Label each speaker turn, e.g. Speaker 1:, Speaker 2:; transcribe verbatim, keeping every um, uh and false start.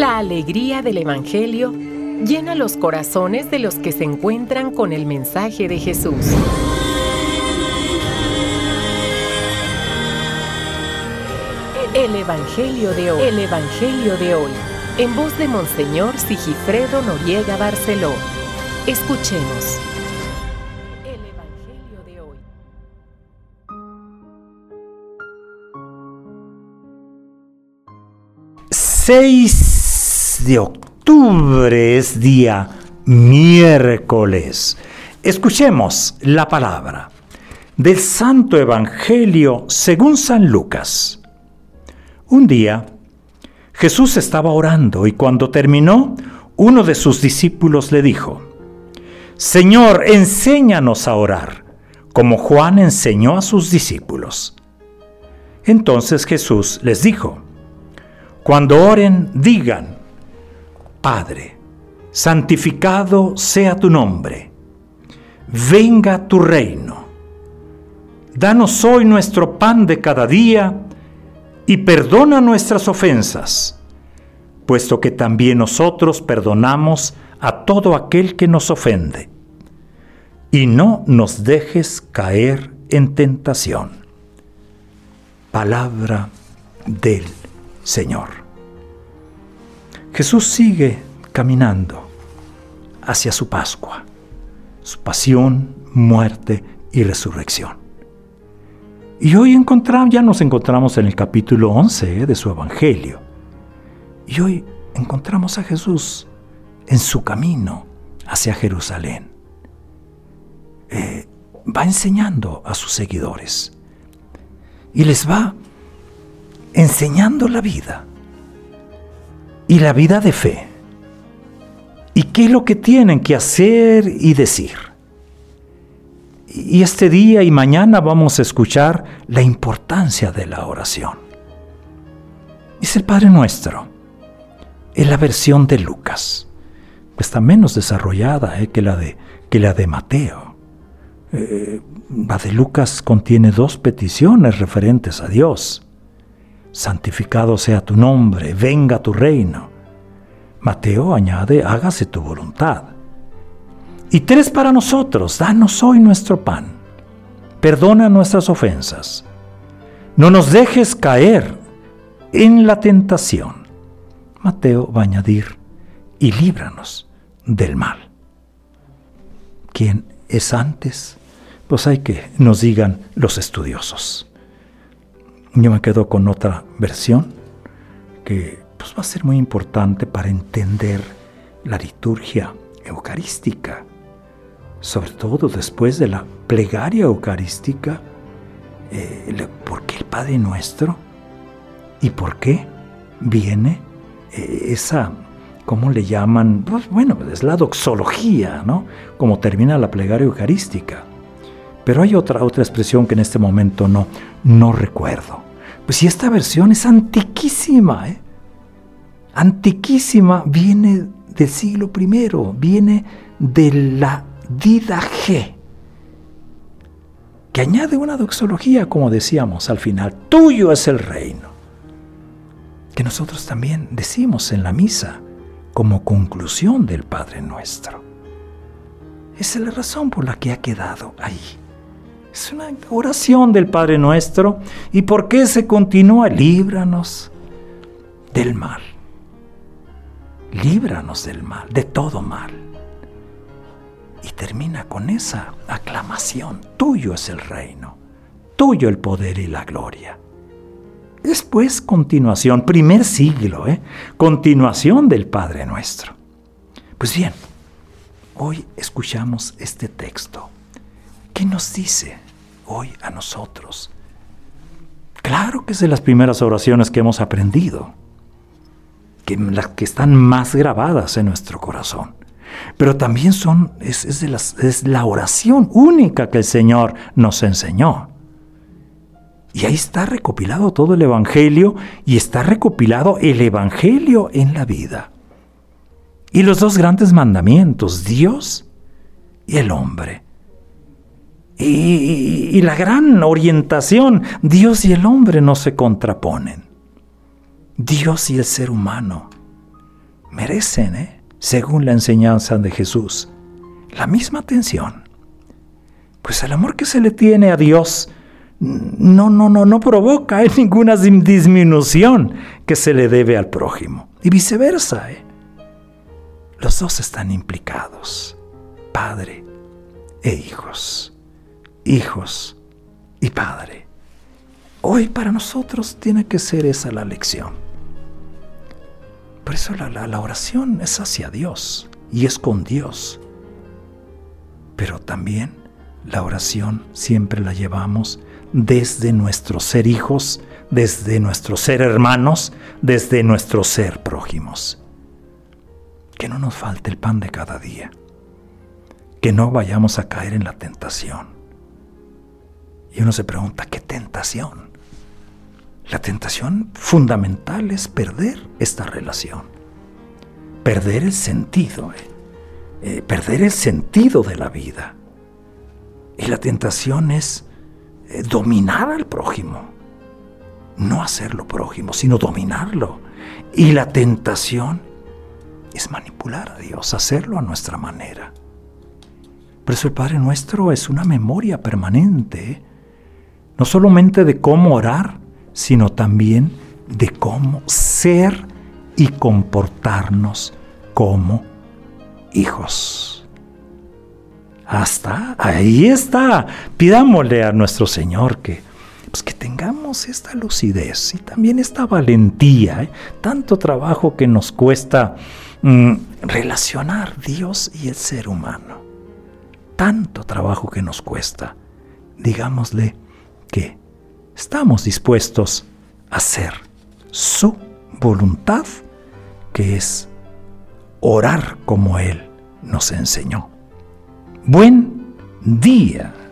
Speaker 1: La alegría del Evangelio llena los corazones de los que se encuentran con el mensaje de Jesús. El Evangelio de hoy. El Evangelio de hoy. En voz de Monseñor Sigifredo Noriega Barceló. Escuchemos. El Evangelio de hoy.
Speaker 2: seis de octubre es día miércoles. Escuchemos la palabra del Santo Evangelio según San Lucas. Un día, Jesús estaba orando y cuando terminó, uno de sus discípulos le dijo: Señor, enséñanos a orar, como Juan enseñó a sus discípulos. Entonces Jesús les dijo: Cuando oren, digan: Padre, santificado sea tu nombre, venga tu reino. Danos hoy nuestro pan de cada día y perdona nuestras ofensas, puesto que también nosotros perdonamos a todo aquel que nos ofende. Y no nos dejes caer en tentación. Palabra del Señor. Jesús sigue caminando hacia su Pascua, su pasión, muerte y resurrección. Y hoy encontramos, ya nos encontramos en el capítulo once eh, de su Evangelio. Y hoy encontramos a Jesús en su camino hacia Jerusalén. Eh, va enseñando a sus seguidores y les va enseñando la vida y la vida de fe y qué es lo que tienen que hacer y decir. Y este día y mañana vamos a escuchar la importancia de la oración. Es el Padre Nuestro, es la versión de Lucas, está menos desarrollada eh, que, la de, que la de Mateo. Eh, la de Lucas contiene dos peticiones referentes a Dios: santificado sea tu nombre, venga tu reino. Mateo añade: hágase tu voluntad. Y tres para nosotros: danos hoy nuestro pan, perdona nuestras ofensas, no nos dejes caer en la tentación. Mateo va a añadir: y líbranos del mal. ¿Quién es antes? Pues hay que nos digan los estudiosos. Yo me quedo con otra versión que pues, va a ser muy importante para entender la liturgia eucarística, sobre todo después de la plegaria eucarística. Eh, ¿Por qué el Padre Nuestro? ¿Y por qué viene eh, esa, cómo le llaman? Pues, bueno, es la doxología, ¿no? Como termina la plegaria eucarística. Pero hay otra, otra expresión que en este momento no, no recuerdo. Pues si esta versión es antiquísima, ¿eh? Antiquísima, viene del siglo primero, viene de la Didache, que añade una doxología, como decíamos al final: tuyo es el reino, que nosotros también decimos en la misa como conclusión del Padre Nuestro. Esa es la razón por la que ha quedado ahí. Es una oración del Padre Nuestro. ¿Y por qué se continúa? Líbranos del mal. Líbranos del mal, de todo mal. Y termina con esa aclamación: tuyo es el reino, tuyo el poder y la gloria. Después, continuación, primer siglo, ¿eh? continuación del Padre Nuestro. Pues bien, hoy escuchamos este texto. ¿Qué nos dice hoy a nosotros? Claro que es de las primeras oraciones que hemos aprendido, que las que están más grabadas en nuestro corazón. Pero también son, es, es, de las, es la oración única que el Señor nos enseñó. Y ahí está recopilado todo el Evangelio, y está recopilado el Evangelio en la vida. Y los dos grandes mandamientos, Dios y el hombre. Y, y, y la gran orientación, Dios y el hombre no se contraponen. Dios y el ser humano merecen, ¿eh? según la enseñanza de Jesús, la misma atención. Pues el amor que se le tiene a Dios no, no, no, no provoca ¿eh? ninguna disminución que se le debe al prójimo. Y viceversa, ¿eh? Los dos están implicados, padre e hijos, hijos y padre. Hoy para nosotros tiene que ser esa la lección. Por eso la, la, la oración es hacia Dios y es con Dios. Pero también la oración siempre la llevamos desde nuestro ser hijos, desde nuestro ser hermanos, desde nuestro ser prójimos. Que no nos falte el pan de cada día. Que no vayamos a caer en la tentación. Y uno se pregunta, ¿qué tentación? La tentación fundamental es perder esta relación. Perder el sentido, eh, eh, perder el sentido de la vida. Y la tentación es eh, dominar al prójimo. No hacerlo prójimo, sino dominarlo. Y la tentación es manipular a Dios, hacerlo a nuestra manera. Por eso el Padre Nuestro es una memoria permanente, no solamente de cómo orar, sino también de cómo ser y comportarnos como hijos. Hasta ahí está. Pidámosle a nuestro Señor que, pues que tengamos esta lucidez y también esta valentía, ¿eh? Tanto trabajo que nos cuesta mm, relacionar Dios y el ser humano. Tanto trabajo que nos cuesta. Digámosle que estamos dispuestos a hacer su voluntad, que es orar como Él nos enseñó. Buen día.